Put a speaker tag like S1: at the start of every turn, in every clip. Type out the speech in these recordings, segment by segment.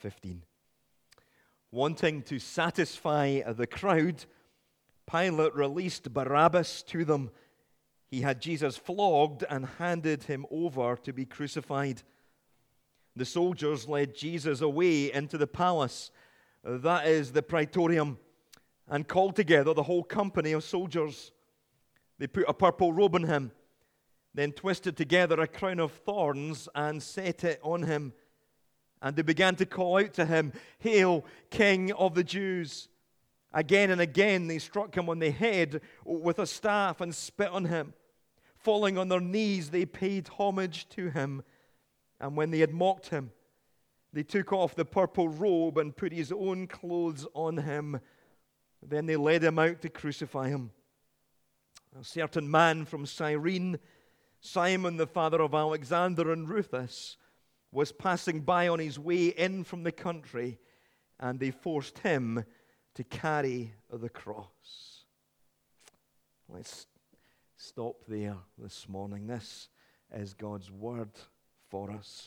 S1: 15. Wanting to satisfy the crowd, Pilate released Barabbas to them. He had Jesus flogged and handed him over to be crucified. The soldiers led Jesus away into the palace, that is the praetorium, and called together the whole company of soldiers. They put a purple robe on him, then twisted together a crown of thorns and set it on him. And they began to call out to him, "Hail, King of the Jews!" Again and again they struck him on the head with a staff and spit on him. Falling on their knees, they paid homage to him. And when they had mocked him, they took off the purple robe and put his own clothes on him. Then they led him out to crucify him. A certain man from Cyrene, Simon the father of Alexander and Rufus, was passing by on his way in from the country, and they forced him to carry the cross. Let's stop there this morning. This is God's word for us.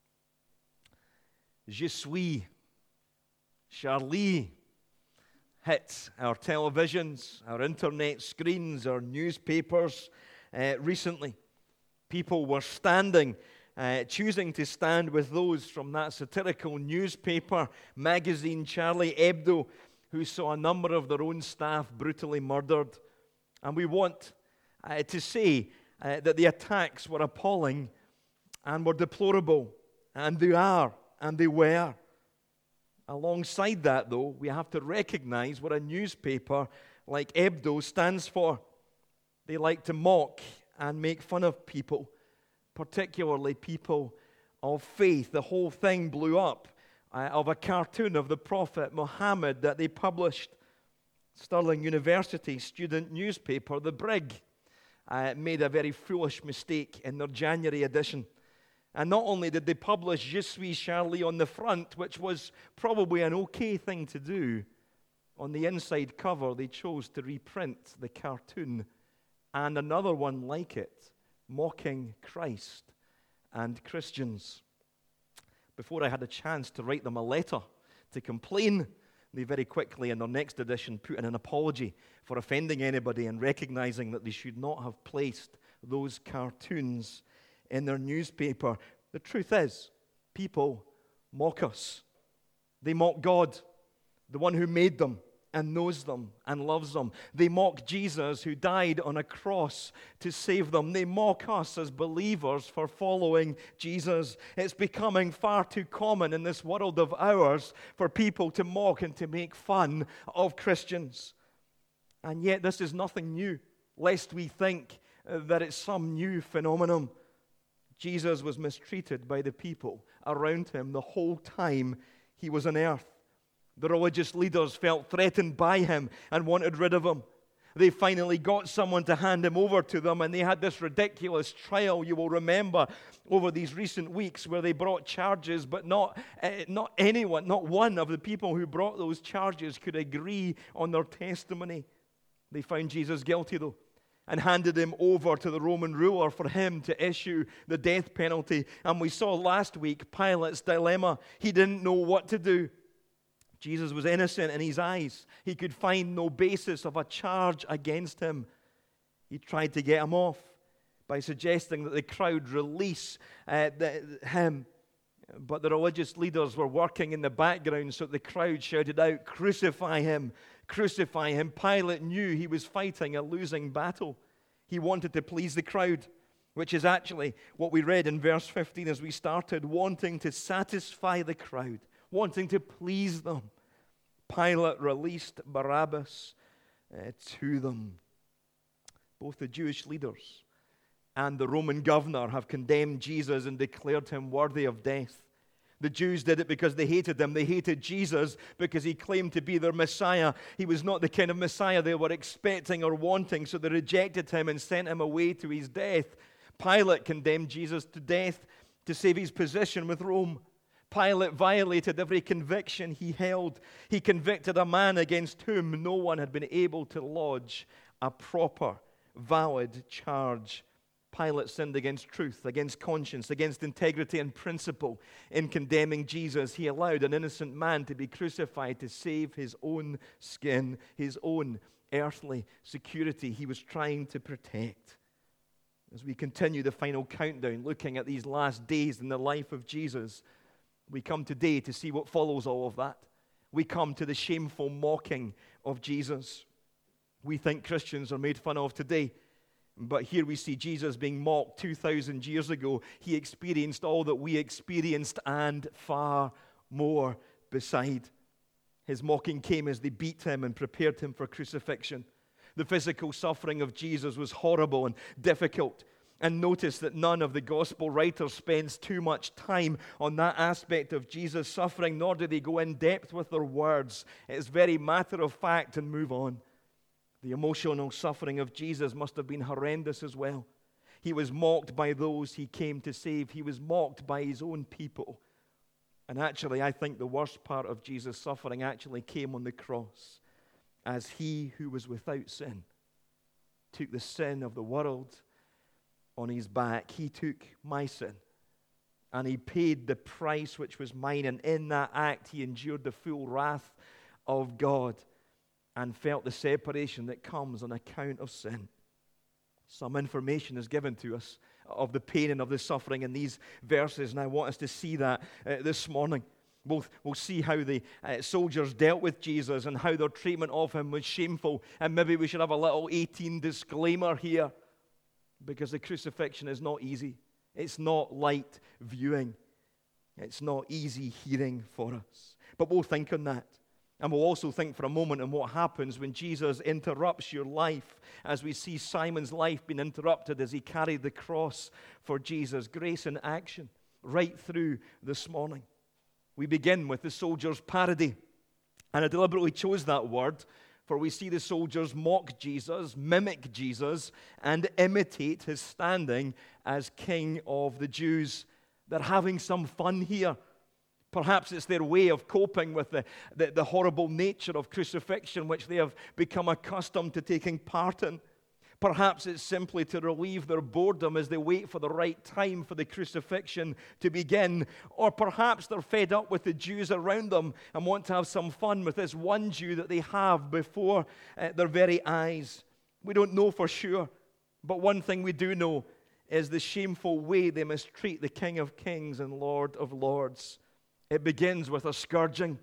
S1: Je suis, Charlie, hit our televisions, our internet screens, our newspapers recently. People were choosing to stand with those from that satirical newspaper, magazine, Charlie Hebdo, who saw a number of their own staff brutally murdered. And we want to say that the attacks were appalling and were deplorable, and they are, and they were. Alongside that, though, we have to recognize what a newspaper like Hebdo stands for. They like to mock and make fun of people, particularly people of faith. The whole thing blew up of a cartoon of the Prophet Muhammad that they published. Stirling University student newspaper, The Brig, made a very foolish mistake in their January edition. And not only did they publish Je suis Charlie on the front, which was probably an okay thing to do, on the inside cover they chose to reprint the cartoon and another one like it, mocking Christ and Christians. Before I had a chance to write them a letter to complain, they very quickly in their next edition put in an apology for offending anybody and recognizing that they should not have placed those cartoons in their newspaper. The truth is, people mock us. They mock God, the one who made them and knows them and loves them. They mock Jesus, who died on a cross to save them. They mock us as believers for following Jesus. It's becoming far too common in this world of ours for people to mock and to make fun of Christians. And yet this is nothing new, lest we think that it's some new phenomenon. Jesus was mistreated by the people around him the whole time he was on earth. The religious leaders felt threatened by him and wanted rid of him. They finally got someone to hand him over to them, and they had this ridiculous trial, you will remember, over these recent weeks where they brought charges, but not anyone, not one of the people who brought those charges could agree on their testimony. They found Jesus guilty, though, and handed him over to the Roman ruler for him to issue the death penalty. And we saw last week Pilate's dilemma. He didn't know what to do. Jesus was innocent in his eyes. He could find no basis of a charge against him. He tried to get him off by suggesting that the crowd release him. But the religious leaders were working in the background, so the crowd shouted out, "Crucify him! Crucify him!" Pilate knew he was fighting a losing battle. He wanted to please the crowd, which is actually what we read in verse 15 as we started, wanting to satisfy the crowd, wanting to please them. Pilate released Barabbas to them. Both the Jewish leaders and the Roman governor have condemned Jesus and declared him worthy of death. The Jews did it because they hated him. They hated Jesus because he claimed to be their Messiah. He was not the kind of Messiah they were expecting or wanting, so they rejected him and sent him away to his death. Pilate condemned Jesus to death to save his position with Rome. Pilate violated every conviction he held. He convicted a man against whom no one had been able to lodge a proper, valid charge Pilate sinned against truth, against conscience, against integrity and principle. In condemning Jesus, he allowed an innocent man to be crucified to save his own skin, his own earthly security he was trying to protect. As we continue the final countdown, looking at these last days in the life of Jesus, we come today to see what follows all of that. We come to the shameful mocking of Jesus. We think Christians are made fun of today. But here we see Jesus being mocked 2,000 years ago. He experienced all that we experienced and far more beside. His mocking came as they beat him and prepared him for crucifixion. The physical suffering of Jesus was horrible and difficult. And notice that none of the gospel writers spends too much time on that aspect of Jesus' suffering, nor do they go in depth with their words. It's very matter of fact and move on. The emotional suffering of Jesus must have been horrendous as well. He was mocked by those he came to save. He was mocked by his own people. And actually, I think the worst part of Jesus' suffering actually came on the cross, as he who was without sin took the sin of the world on his back. He took my sin, and he paid the price which was mine. And in that act, he endured the full wrath of God and felt the separation that comes on account of sin. Some information is given to us of the pain and of the suffering in these verses, and I want us to see that this morning. We'll see how the soldiers dealt with Jesus and how their treatment of him was shameful. And maybe we should have a little 18 disclaimer here, because the crucifixion is not easy. It's not light viewing. It's not easy hearing for us. But we'll think on that. And we'll also think for a moment on what happens when Jesus interrupts your life, as we see Simon's life being interrupted as he carried the cross for Jesus. Grace in action right through this morning. We begin with the soldier's parody. And I deliberately chose that word, for we see the soldiers mock Jesus, mimic Jesus, and imitate his standing as King of the Jews. They're having some fun here. Perhaps it's their way of coping with the horrible nature of crucifixion, which they have become accustomed to taking part in. Perhaps it's simply to relieve their boredom as they wait for the right time for the crucifixion to begin. Or perhaps they're fed up with the Jews around them and want to have some fun with this one Jew that they have before their very eyes. We don't know for sure. But one thing we do know is the shameful way they mistreat the King of Kings and Lord of Lords. It begins with a scourging.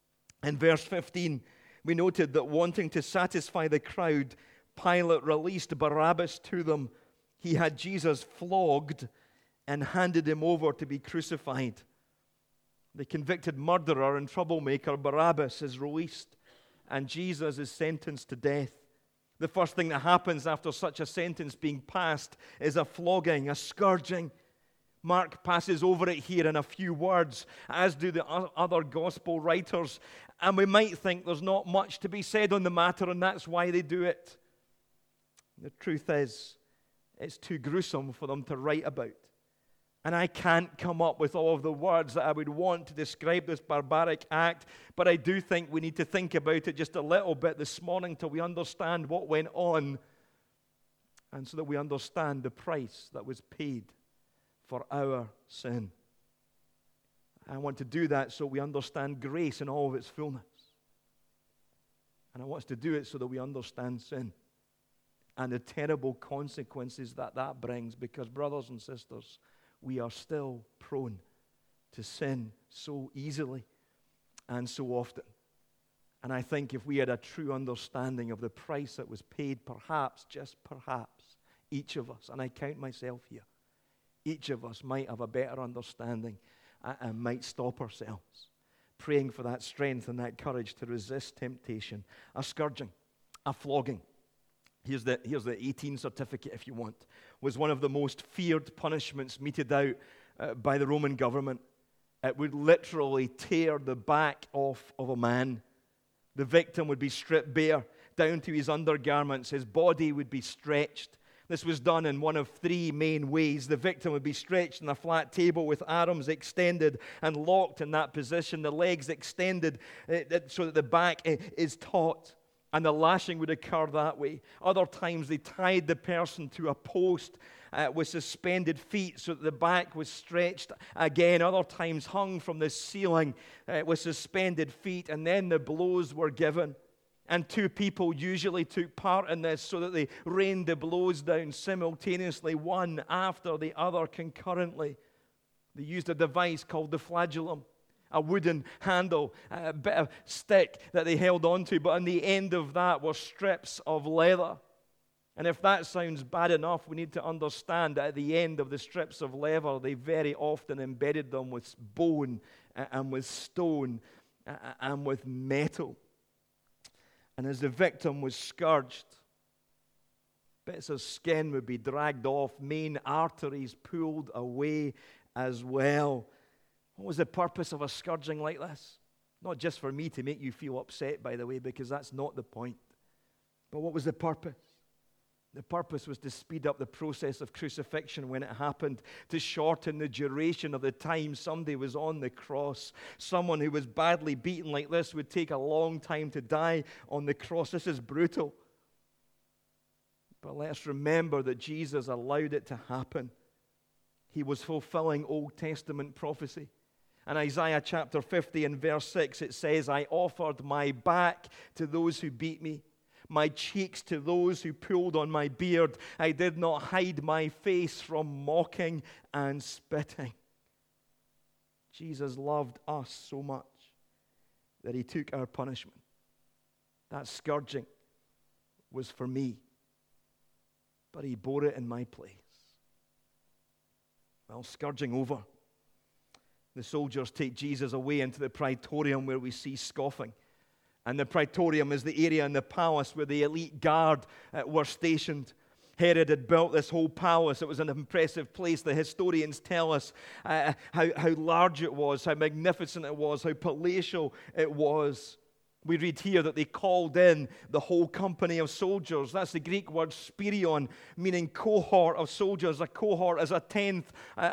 S1: In verse 15, we noted that wanting to satisfy the crowd, Pilate released Barabbas to them. He had Jesus flogged and handed him over to be crucified. The convicted murderer and troublemaker Barabbas is released, and Jesus is sentenced to death. The first thing that happens after such a sentence being passed is a flogging, a scourging. Mark passes over it here in a few words, as do the other gospel writers. And we might think there's not much to be said on the matter, and that's why they do it. The truth is, it's too gruesome for them to write about. And I can't come up with all of the words that I would want to describe this barbaric act, but I do think we need to think about it just a little bit this morning till we understand what went on, and so that we understand the price that was paid for our sin. I want to do that so we understand grace in all of its fullness. And I want us to do it so that we understand sin and the terrible consequences that that brings, because, brothers and sisters, we are still prone to sin so easily and so often. And I think if we had a true understanding of the price that was paid, perhaps, just perhaps, each of us, and I count myself here, each of us might have a better understanding and might stop ourselves, praying for that strength and that courage to resist temptation. A scourging, a flogging. Here's the 18 certificate, if you want, was one of the most feared punishments meted out by the Roman government. It would literally tear the back off of a man. The victim would be stripped bare down to his undergarments. His body would be stretched. This was done in one of three main ways. The victim would be stretched on a flat table with arms extended and locked in that position, the legs extended so that the back is taut, and the lashing would occur that way. Other times they tied the person to a post with suspended feet so that the back was stretched again. Other times hung from the ceiling with suspended feet. And then the blows were given. And two people usually took part in this so that they rained the blows down simultaneously, one after the other concurrently. They used a device called the flagellum, a wooden handle, a bit of stick that they held onto, but on the end of that were strips of leather. And if that sounds bad enough, we need to understand that at the end of the strips of leather, they very often embedded them with bone and with stone and with metal. And as the victim was scourged, bits of skin would be dragged off, main arteries pulled away as well. What was the purpose of a scourging like this? Not just for me to make you feel upset, by the way, because that's not the point. But what was the purpose? The purpose was to speed up the process of crucifixion when it happened, to shorten the duration of the time somebody was on the cross. Someone who was badly beaten like this would take a long time to die on the cross. This is brutal. But let's remember that Jesus allowed it to happen. He was fulfilling Old Testament prophecy. In Isaiah chapter 50 and verse 6, it says, I offered my back to those who beat me, my cheeks to those who pulled on my beard. I did not hide my face from mocking and spitting. Jesus loved us so much that he took our punishment. That scourging was for me, but he bore it in my place. Well, scourging over, the soldiers take Jesus away into the praetorium where we see scoffing. And the praetorium is the area in the palace where the elite guard were stationed. Herod had built this whole palace. It was an impressive place. The historians tell us how large it was, how magnificent it was, how palatial it was. We read here that they called in the whole company of soldiers. That's the Greek word spirion, meaning cohort of soldiers. A cohort is a tenth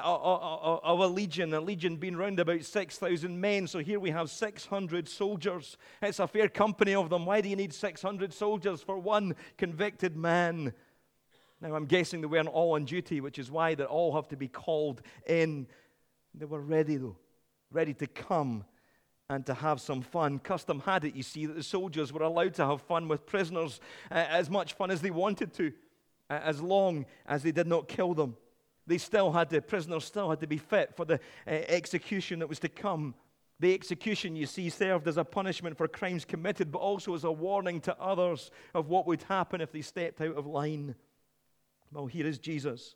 S1: of a legion being round about 6,000 men. So here we have 600 soldiers. It's a fair company of them. Why do you need 600 soldiers for one convicted man? Now, I'm guessing they weren't all on duty, which is why they all have to be called in. They were ready, though, ready to come and to have some fun. Custom had it, you see, that the soldiers were allowed to have fun with prisoners, as much fun as they wanted to, as long as they did not kill them. Prisoners still had to be fit for the execution that was to come. The execution, you see, served as a punishment for crimes committed, but also as a warning to others of what would happen if they stepped out of line. Well, here is Jesus,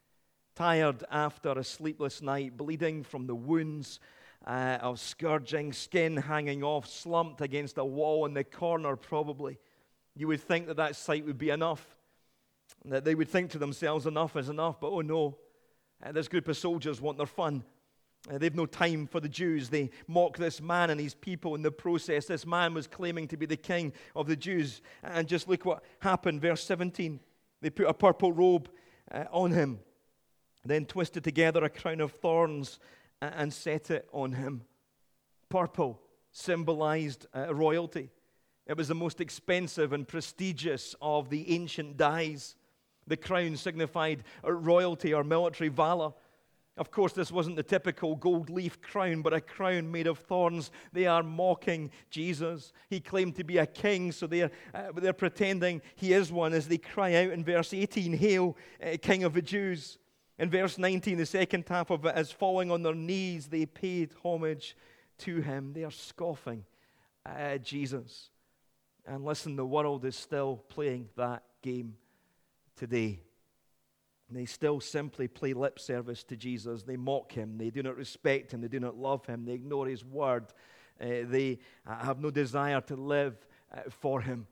S1: tired after a sleepless night, bleeding from the wounds of scourging, skin hanging off, slumped against a wall in the corner probably. You would think that sight would be enough, that they would think to themselves, enough is enough, but oh no, this group of soldiers want their fun. They've no time for the Jews. They mock this man and his people in the process. This man was claiming to be the king of the Jews. And just look what happened, verse 17. They put a purple robe on him, then twisted together a crown of thorns and set it on him. Purple symbolized royalty. It was the most expensive and prestigious of the ancient dyes. The crown signified royalty or military valor. Of course, this wasn't the typical gold leaf crown, but a crown made of thorns. They are mocking Jesus. He claimed to be a king, so they're pretending he is one as they cry out in verse 18, "Hail, King of the Jews." In verse 19, the second half of it, as falling on their knees, they paid homage to him. They are scoffing at Jesus. And listen, the world is still playing that game today. They still simply play lip service to Jesus. They mock him. They do not respect him. They do not love him. They ignore his word. They have no desire to live for him.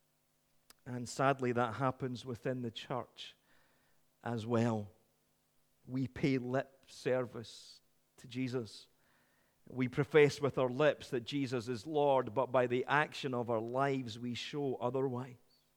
S1: And sadly, that happens within the church as well. We pay lip service to Jesus. We profess with our lips that Jesus is Lord, but by the action of our lives, we show otherwise.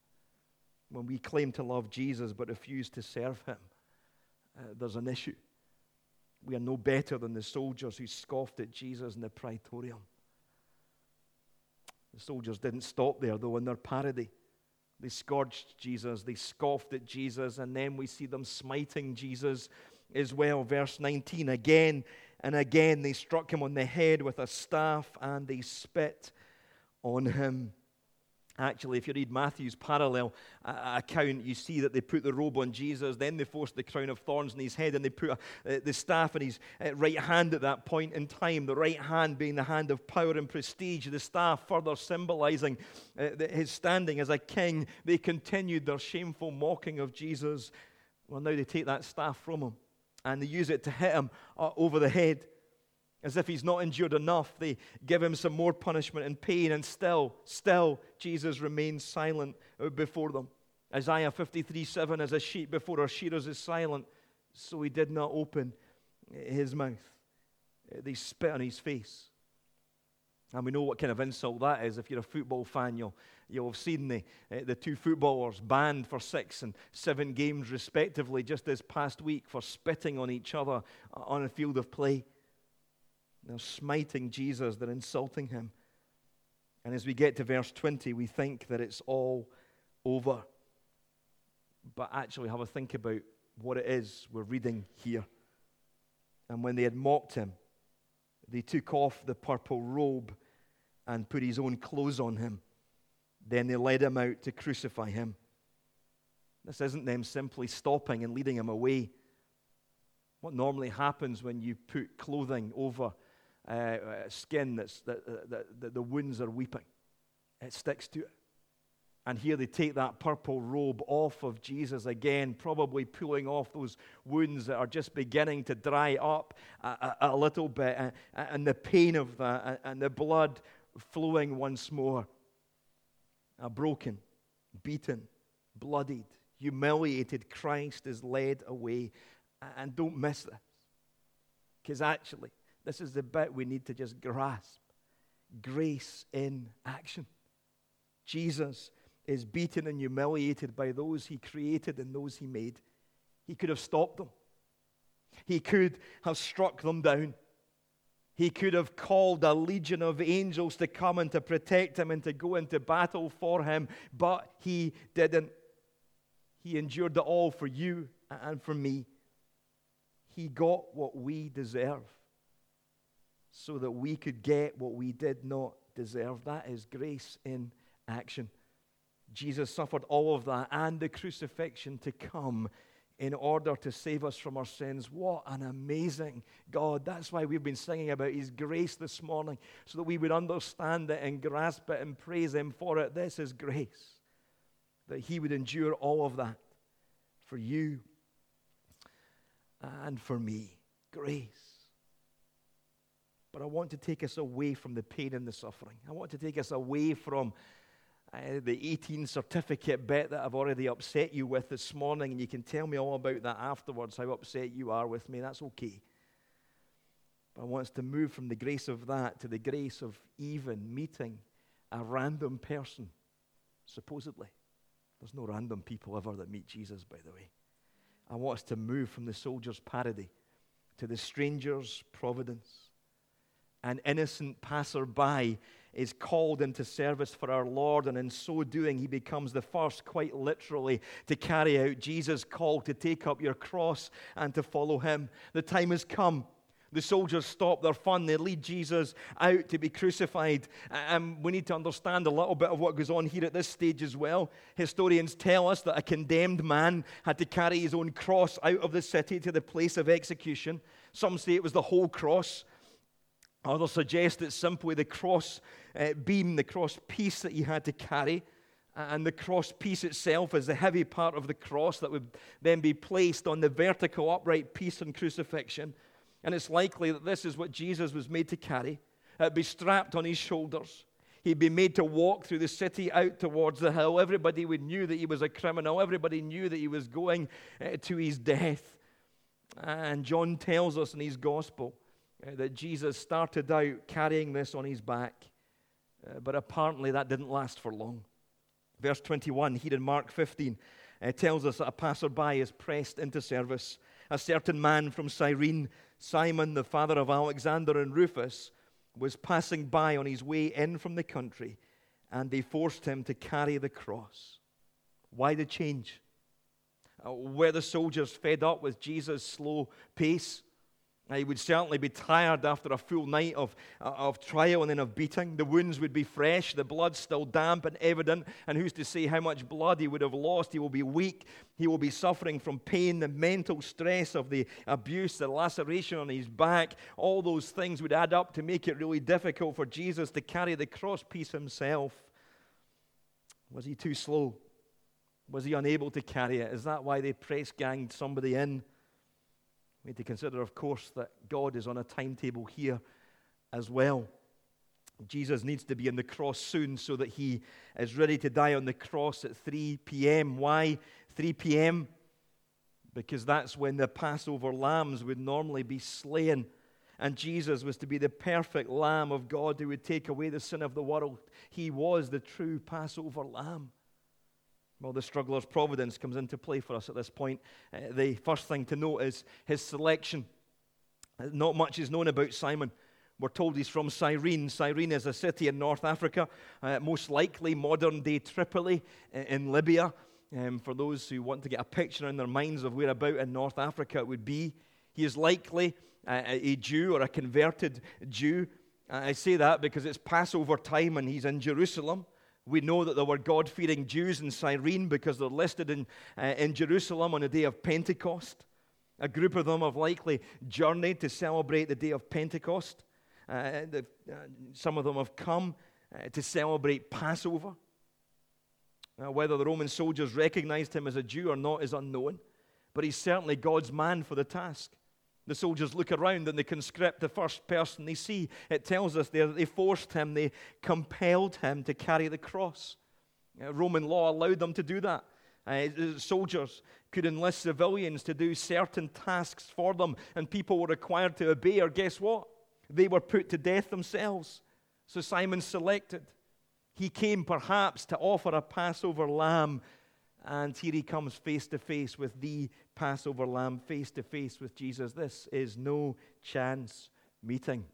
S1: When we claim to love Jesus but refuse to serve him, there's an issue. We are no better than the soldiers who scoffed at Jesus in the praetorium. The soldiers didn't stop there, though, in their parody. They scourged Jesus, they scoffed at Jesus, and then we see them smiting Jesus as well. Verse 19, again and again they struck him on the head with a staff and they spit on him. Actually, if you read Matthew's parallel account, you see that they put the robe on Jesus, then they forced the crown of thorns on his head, and they put the staff in his right hand at that point in time, the right hand being the hand of power and prestige, the staff further symbolizing his standing as a king. They continued their shameful mocking of Jesus. Well, now they take that staff from him, and they use it to hit him over the head. As if he's not endured enough, they give him some more punishment and pain, and still, Jesus remains silent before them. Isaiah 53:7, as a sheep before her shearers is silent, so he did not open his mouth. They spit on his face. And we know what kind of insult that is. If you're a football fan, you'll have seen the two footballers banned for 6 and 7 games respectively just this past week for spitting on each other on a field of play. They're smiting Jesus, they're insulting him. And as we get to verse 20, we think that it's all over. But actually have a think about what it is we're reading here. And when they had mocked him, they took off the purple robe and put his own clothes on him. Then they led him out to crucify him. This isn't them simply stopping and leading him away. What normally happens when you put clothing over skin that the wounds are weeping, it sticks to it. And here they take that purple robe off of Jesus again, probably pulling off those wounds that are just beginning to dry up a little bit, and the pain of that, and the blood flowing once more. A broken, beaten, bloodied, humiliated Christ is led away. And don't miss this, because actually, this is the bit we need to just grasp. Grace in action. Jesus is beaten and humiliated by those he created and those he made. He could have stopped them. He could have struck them down. He could have called a legion of angels to come and to protect him and to go into battle for him, but he didn't. He endured it all for you and for me. He got what we deserve so that we could get what we did not deserve. That is grace in action. Jesus suffered all of that and the crucifixion to come in order to save us from our sins. What an amazing God. That's why we've been singing about his grace this morning, so that we would understand it and grasp it and praise him for it. This is grace, that he would endure all of that for you and for me. Grace. But I want to take us away from the pain and the suffering. I want to take us away from the 18 certificate bit that I've already upset you with this morning, and you can tell me all about that afterwards, how upset you are with me. That's okay. But I want us to move from the grace of that to the grace of even meeting a random person, supposedly. There's no random people ever that meet Jesus, by the way. I want us to move from the soldier's parody to the stranger's providence. An innocent passerby is called into service for our Lord, and in so doing, he becomes the first, quite literally, to carry out Jesus' call to take up your cross and to follow him. The time has come. The soldiers stop their fun. They lead Jesus out to be crucified. And we need to understand a little bit of what goes on here at this stage as well. Historians tell us that a condemned man had to carry his own cross out of the city to the place of execution. Some say it was the whole cross. Others suggest it's simply the cross beam, the cross piece that he had to carry. And the cross piece itself is the heavy part of the cross that would then be placed on the vertical upright piece on crucifixion. And it's likely that this is what Jesus was made to carry. It'd be strapped on his shoulders. He'd be made to walk through the city out towards the hill. Everybody knew that he was a criminal. Everybody knew that he was going to his death. And John tells us in his gospel that Jesus started out carrying this on his back. But apparently that didn't last for long. Verse 21 here in Mark 15 tells us that a passerby is pressed into service. A certain man from Cyrene, Simon, the father of Alexander and Rufus, was passing by on his way in from the country, and they forced him to carry the cross. Why the change? Were the soldiers fed up with Jesus' slow pace? He would certainly be tired after a full night of trial and then of beating. The wounds would be fresh, the blood still damp and evident, and who's to say how much blood he would have lost? He will be weak, he will be suffering from pain, the mental stress of the abuse, the laceration on his back. All those things would add up to make it really difficult for Jesus to carry the cross piece himself. Was he too slow? Was he unable to carry it? Is that why they press-ganged somebody in? We need to consider, of course, that God is on a timetable here as well. Jesus needs to be on the cross soon so that he is ready to die on the cross at 3 p.m. Why 3 p.m.? Because that's when the Passover lambs would normally be slain. And Jesus was to be the perfect Lamb of God who would take away the sin of the world. He was the true Passover Lamb. Well, the struggler's providence comes into play for us at this point. The first thing to note is his selection. Not much is known about Simon. We're told he's from Cyrene. Cyrene is a city in North Africa, most likely modern-day Tripoli in Libya. For those who want to get a picture in their minds of where about in North Africa it would be. He is likely a Jew or a converted Jew. I say that because it's Passover time and he's in Jerusalem. We know that there were God-fearing Jews in Cyrene because they're listed in Jerusalem on the day of Pentecost. A group of them have likely journeyed to celebrate the day of Pentecost. Some of them have come to celebrate Passover. Whether the Roman soldiers recognized him as a Jew or not is unknown, but he's certainly God's man for the task. The soldiers look around and they conscript the first person they see. It tells us there that they forced him, they compelled him to carry the cross. Roman law allowed them to do that. Soldiers could enlist civilians to do certain tasks for them, and people were required to obey, or guess what? They were put to death themselves. So Simon selected. He came perhaps to offer a Passover lamb, and here he comes face to face with the Passover lamb, face to face with Jesus. This is no chance meeting.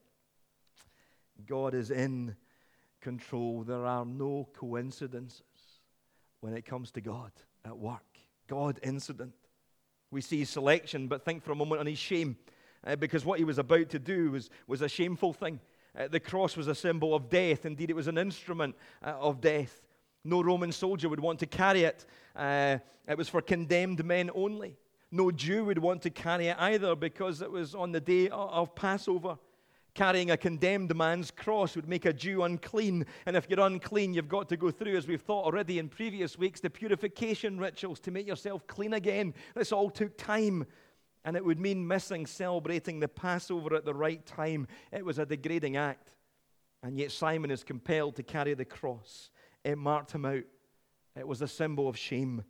S1: God is in control. There are no coincidences when it comes to God at work. God incident. We see selection, but think for a moment on his shame, because what he was about to do was a shameful thing. The cross was a symbol of death. Indeed, it was an instrument of death. No Roman soldier would want to carry it. It was for condemned men only. No Jew would want to carry it either because it was on the day of Passover. Carrying a condemned man's cross would make a Jew unclean. And if you're unclean, you've got to go through, as we've thought already in previous weeks, the purification rituals to make yourself clean again. This all took time. And it would mean missing celebrating the Passover at the right time. It was a degrading act. And yet Simon is compelled to carry the cross. It marked him out. It was a symbol of shame.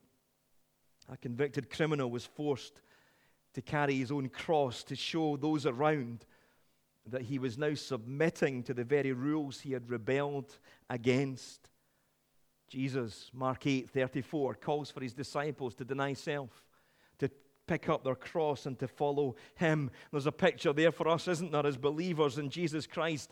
S1: A convicted criminal was forced to carry his own cross to show those around that he was now submitting to the very rules he had rebelled against. Jesus, Mark 8:34, calls for his disciples to deny self, to pick up their cross and to follow him. There's a picture there for us, isn't there, as believers in Jesus Christ,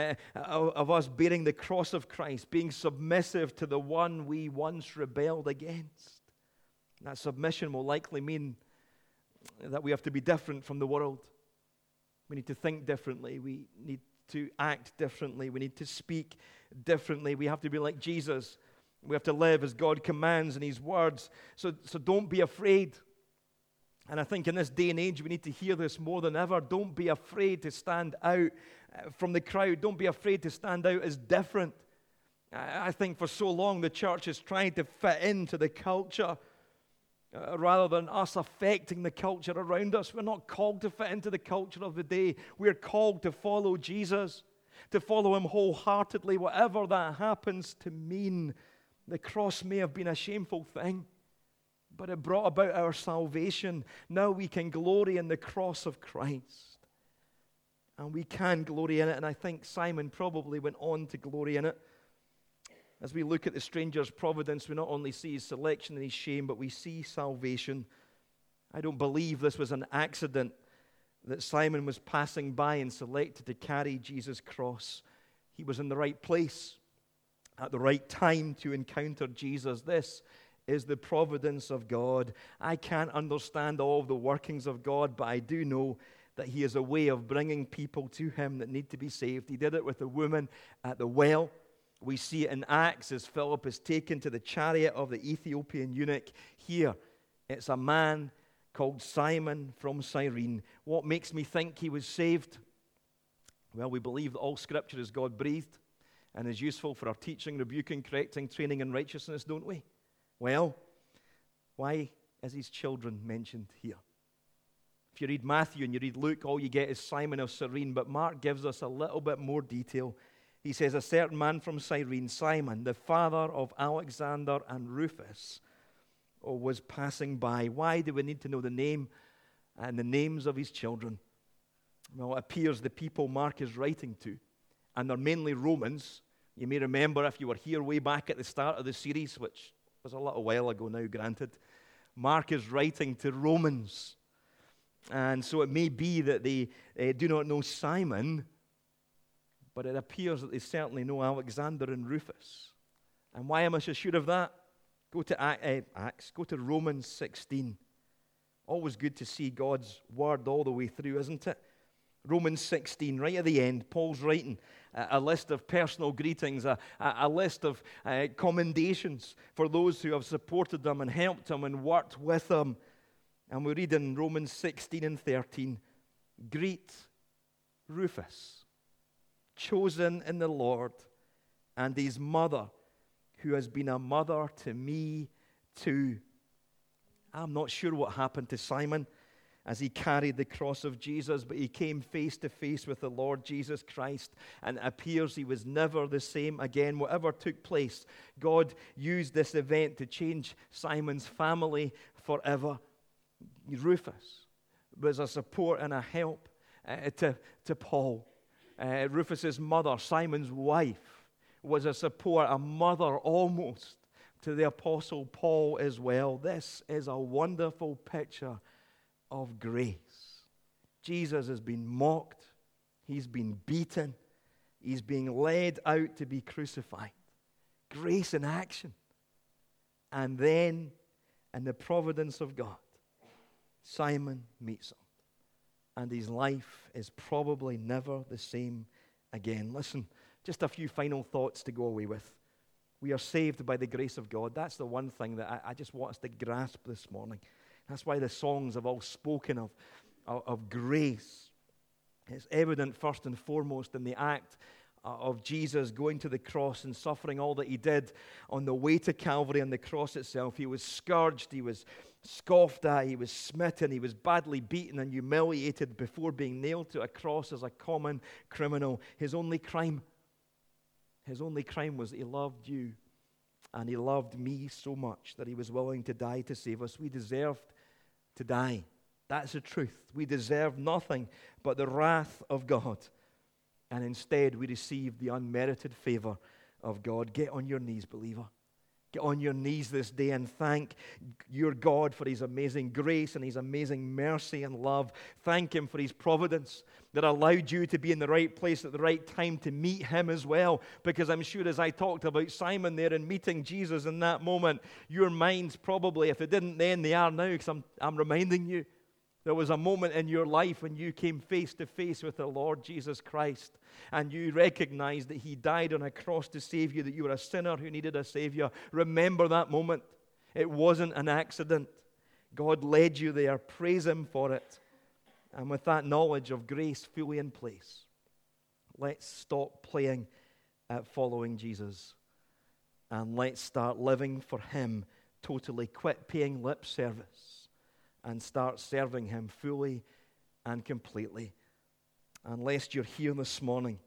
S1: of us bearing the cross of Christ, being submissive to the one we once rebelled against. That submission will likely mean that we have to be different from the world. We need to think differently. We need to act differently. We need to speak differently. We have to be like Jesus. We have to live as God commands in his words. So don't be afraid. And I think in this day and age, we need to hear this more than ever. Don't be afraid to stand out from the crowd. Don't be afraid to stand out as different. I think for so long, the church has tried to fit into the culture rather than us affecting the culture around us. We're not called to fit into the culture of the day. We're called to follow Jesus, to follow him wholeheartedly, whatever that happens to mean. The cross may have been a shameful thing, but it brought about our salvation. Now we can glory in the cross of Christ. And we can glory in it. And I think Simon probably went on to glory in it. As we look at the stranger's providence, we not only see his selection and his shame, but we see salvation. I don't believe this was an accident that Simon was passing by and selected to carry Jesus' cross. He was in the right place at the right time to encounter Jesus. This is the providence of God. I can't understand all of the workings of God, but I do know that He has a way of bringing people to Him that need to be saved. He did it with the woman at the well. We see it in Acts as Philip is taken to the chariot of the Ethiopian eunuch. Here, it's a man called Simon from Cyrene. What makes me think he was saved? Well, we believe that all Scripture is God-breathed and is useful for our teaching, rebuking, correcting, training in righteousness, don't we? Well, why is his children mentioned here? If you read Matthew and you read Luke, all you get is Simon of Cyrene, but Mark gives us a little bit more detail. He says, a certain man from Cyrene, Simon, the father of Alexander and Rufus, was passing by. Why do we need to know the name and the names of his children? Well, it appears the people Mark is writing to, and they're mainly Romans. You may remember if you were here way back at the start of the series, which was a little while ago now, granted, Mark is writing to Romans. And so it may be that they do not know Simon, but it appears that they certainly know Alexander and Rufus. And why am I so sure of that? Go to Acts, go to Romans 16. Always good to see God's word all the way through, isn't it? Romans 16, right at the end, Paul's writing a list of personal greetings, a list of commendations for those who have supported them and helped him and worked with him. And we read in Romans 16 and 13, greet Rufus, chosen in the Lord, and his mother, who has been a mother to me too. I'm not sure what happened to Simon as he carried the cross of Jesus, but he came face to face with the Lord Jesus Christ, and it appears he was never the same again. Whatever took place, God used this event to change Simon's family forever. Rufus was a support and a help to Paul. Rufus's mother, Simon's wife, was a support, a mother almost to the Apostle Paul as well. This is a wonderful picture of grace. Jesus has been mocked. He's been beaten. He's being led out to be crucified. Grace in action. And then, in the providence of God, Simon meets him. And his life is probably never the same again. Listen, just a few final thoughts to go away with. We are saved by the grace of God. That's the one thing that I just want us to grasp this morning. That's why the songs have all spoken of grace. It's evident first and foremost in the act of Jesus going to the cross and suffering all that he did on the way to Calvary and the cross itself. He was scourged, he was scoffed at, he was smitten, he was badly beaten and humiliated before being nailed to a cross as a common criminal. His only crime was that he loved you and he loved me so much that he was willing to die to save us. We deserved to die. That's the truth. We deserve nothing but the wrath of God. And instead, we receive the unmerited favor of God. Get on your knees, believer. Get on your knees this day and thank your God for his amazing grace and his amazing mercy and love. Thank him for his providence that allowed you to be in the right place at the right time to meet him as well. Because I'm sure as I talked about Simon there and meeting Jesus in that moment, your minds probably, if they didn't then, they are now, because I'm reminding you. There was a moment in your life when you came face to face with the Lord Jesus Christ and you recognized that he died on a cross to save you, that you were a sinner who needed a Savior. Remember that moment. It wasn't an accident. God led you there. Praise him for it. And with that knowledge of grace fully in place, let's stop playing at following Jesus and let's start living for him totally. Quit paying lip service and start serving him fully and completely. Unless you're here this morning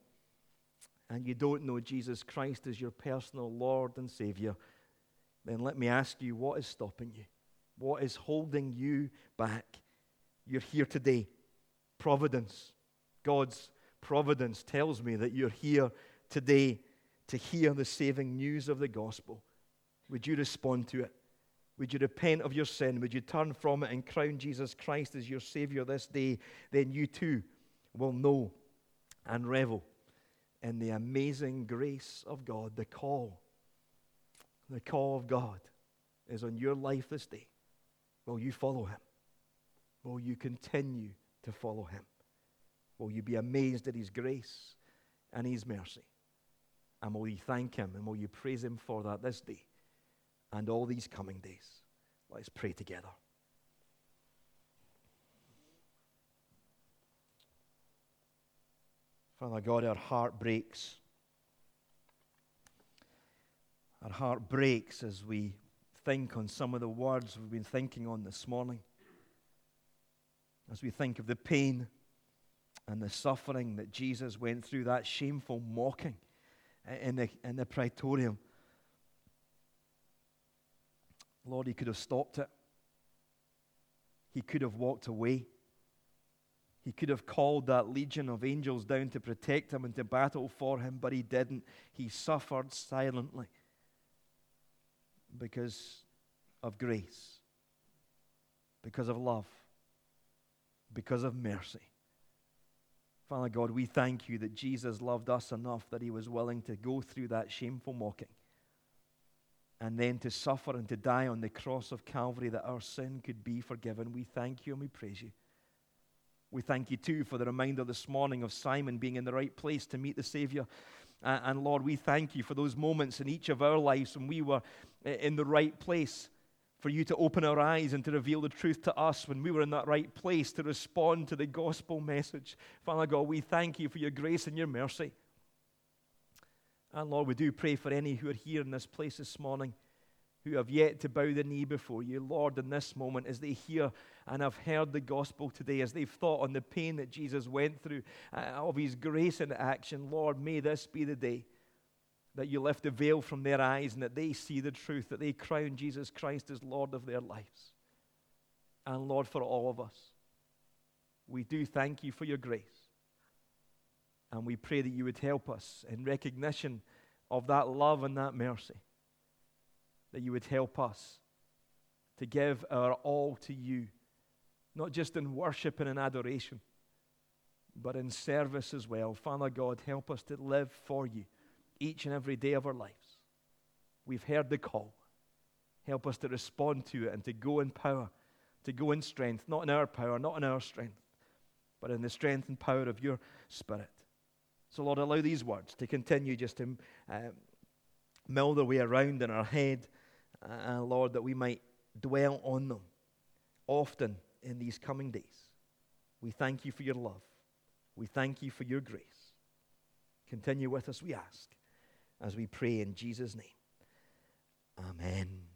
S1: and you don't know Jesus Christ as your personal Lord and Savior, then let me ask you, what is stopping you? What is holding you back? You're here today. Providence, God's providence tells me that you're here today to hear the saving news of the gospel. Would you respond to it? Would you repent of your sin? Would you turn from it and crown Jesus Christ as your Savior this day? Then you too will know and revel in the amazing grace of God. The call of God is on your life this day. Will you follow him? Will you continue to follow him? Will you be amazed at his grace and his mercy? And will you thank him and will you praise him for that this day and all these coming days? Let's pray together. Father God, our heart breaks. Our heart breaks as we think on some of the words we've been thinking on this morning. As we think of the pain and the suffering that Jesus went through, that shameful mocking in the praetorium. Lord, he could have stopped it. He could have walked away. He could have called that legion of angels down to protect him and to battle for him, but he didn't. He suffered silently because of grace, because of love, because of mercy. Father God, we thank you that Jesus loved us enough that he was willing to go through that shameful mocking and then to suffer and to die on the cross of Calvary that our sin could be forgiven. We thank you and we praise you. We thank you too for the reminder this morning of Simon being in the right place to meet the Savior. And Lord, we thank you for those moments in each of our lives when we were in the right place, for you to open our eyes and to reveal the truth to us when we were in that right place to respond to the gospel message. Father God, we thank you for your grace and your mercy. And Lord, we do pray for any who are here in this place this morning who have yet to bow the knee before you. Lord, in this moment, as they hear and have heard the gospel today, as they've thought on the pain that Jesus went through, of his grace in action, Lord, may this be the day that you lift the veil from their eyes and that they see the truth, that they crown Jesus Christ as Lord of their lives. And Lord, for all of us, we do thank you for your grace. And we pray that you would help us in recognition of that love and that mercy, that you would help us to give our all to you, not just in worship and in adoration, but in service as well. Father God, help us to live for you each and every day of our lives. We've heard the call. Help us to respond to it and to go in power, to go in strength, not in our power, not in our strength, but in the strength and power of your Spirit. So Lord, allow these words to continue just to mill their way around in our head, Lord, that we might dwell on them often in these coming days. We thank you for your love. We thank you for your grace. Continue with us, we ask, as we pray in Jesus' name. Amen.